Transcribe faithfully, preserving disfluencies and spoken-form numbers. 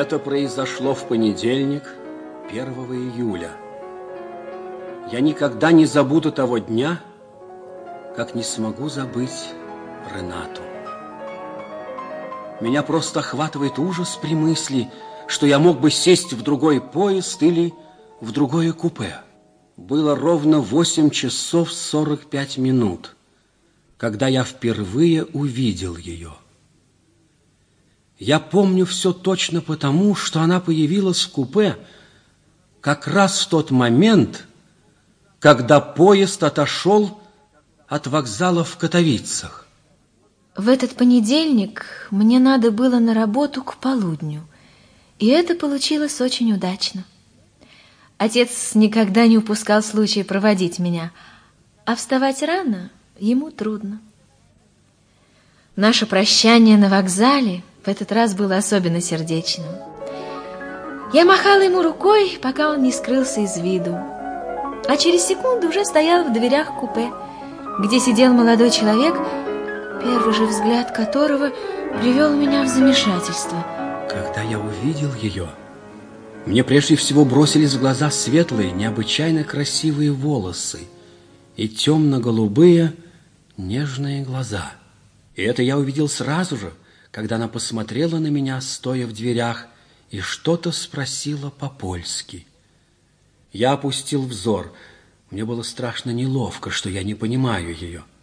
Это произошло в понедельник, первого июля. Я никогда не забуду того дня, как не смогу забыть Ренату. Меня просто охватывает ужас при мысли, что я мог бы сесть в другой поезд или в другое купе. Было ровно восемь часов сорок пять минут, когда я впервые увидел ее. Я помню все точно потому, что она появилась в купе как раз в тот момент, когда поезд отошел от вокзала в Катовицах. В этот понедельник мне надо было на работу к полудню, и это получилось очень удачно. Отец никогда не упускал случая проводить меня, а вставать рано ему трудно. Наше прощание на вокзале в этот раз было особенно сердечным. Я махала ему рукой, пока он не скрылся из виду, а через секунду уже стояла в дверях купе, где сидел молодой человек, первый же взгляд которого привел меня в замешательство. Когда я увидел ее, мне прежде всего бросились в глаза светлые, необычайно красивые волосы и темно-голубые нежные глаза. И это я увидел сразу же, когда она посмотрела на меня, стоя в дверях, и что-то спросила по-польски. Я опустил взор. Мне было страшно неловко, что я не понимаю ее.